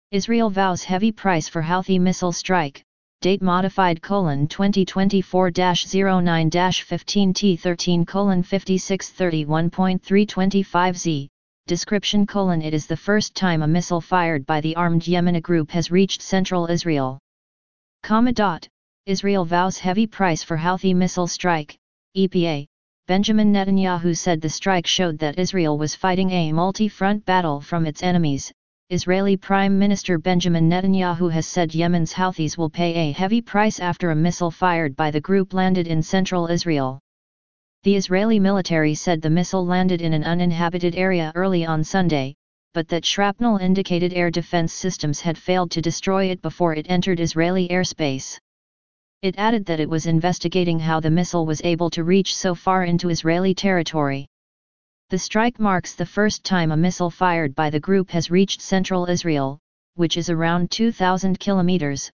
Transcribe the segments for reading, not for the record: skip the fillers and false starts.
Israel vows heavy price for Houthi missile strike, date modified: 2024-09-15T13:5631.325Z, description: It is the first time a missile fired by the armed Yemeni group has reached central Israel. Israel vows heavy price for Houthi missile strike, EPA. Benjamin Netanyahu said the strike showed that Israel was fighting a multi-front battle from its enemies. Israeli Prime Minister Benjamin Netanyahu has said Yemen's Houthis will pay a heavy price after a missile fired by the group landed in central Israel. The Israeli military said the missile landed in an uninhabited area early on Sunday, but that shrapnel-indicated air defense systems had failed to destroy it before it entered Israeli airspace. It added that it was investigating how the missile was able to reach so far into Israeli territory. The strike marks the first time a missile fired by the group has reached central Israel, which is around 2,000 kilometers,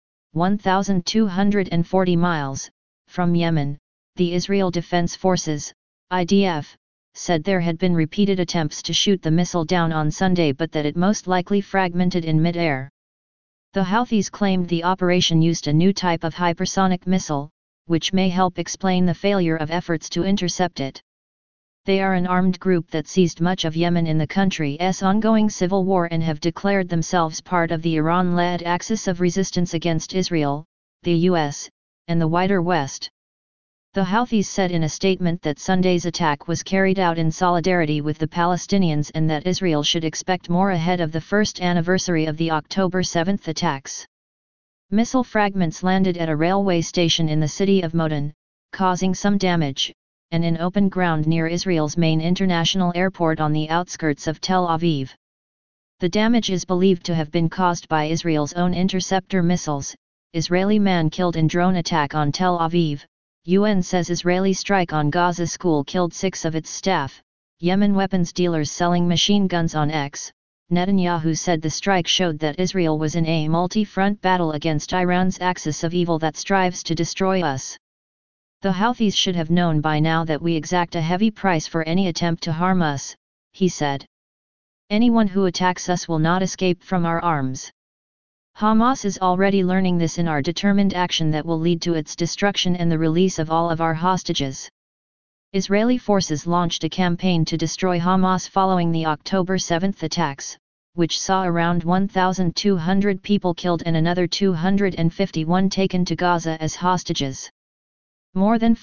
1,240 miles, from Yemen. The Israel Defense Forces, IDF, said there had been repeated attempts to shoot the missile down on Sunday but that it most likely fragmented in mid-air. The Houthis claimed the operation used a new type of hypersonic missile, which may help explain the failure of efforts to intercept it. They are an armed group that seized much of Yemen in the country's ongoing civil war and have declared themselves part of the Iran-led axis of resistance against Israel, the US, and the wider West. The Houthis said in a statement that Sunday's attack was carried out in solidarity with the Palestinians and that Israel should expect more ahead of the first anniversary of the October 7 attacks. Missile fragments landed at a railway station in the city of Modin, causing some damage, and in open ground near Israel's main international airport on the outskirts of Tel Aviv. The damage is believed to have been caused by Israel's own interceptor missiles. Israeli man killed in drone attack on Tel Aviv. UN says Israeli strike on Gaza school killed 6 of its staff. Yemen weapons dealers selling machine guns on X. Netanyahu said the strike showed that Israel was in a multi-front battle against Iran's axis of evil that strives to destroy us. The Houthis should have known by now that we exact a heavy price for any attempt to harm us, he said. Anyone who attacks us will not escape from our arms. Hamas is already learning this in our determined action that will lead to its destruction and the release of all of our hostages. Israeli forces launched a campaign to destroy Hamas following the October 7 attacks, which saw around 1,200 people killed and another 251 taken to Gaza as hostages. More than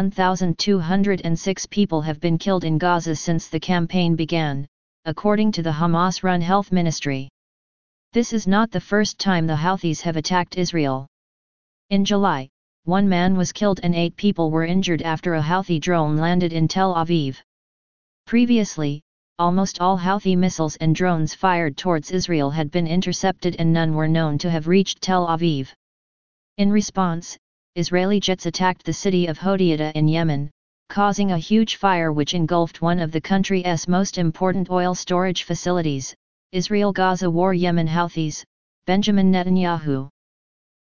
41,206 people have been killed in Gaza since the campaign began, according to the Hamas-run health ministry. This is not the first time the Houthis have attacked Israel. In July, 1 man was killed and 8 people were injured after a Houthi drone landed in Tel Aviv. Previously, almost all Houthi missiles and drones fired towards Israel had been intercepted and none were known to have reached Tel Aviv. In response, Israeli jets attacked the city of Hodeidah in Yemen, causing a huge fire which engulfed one of the country's most important oil storage facilities. Israel-Gaza war. Yemen Houthis, Benjamin Netanyahu.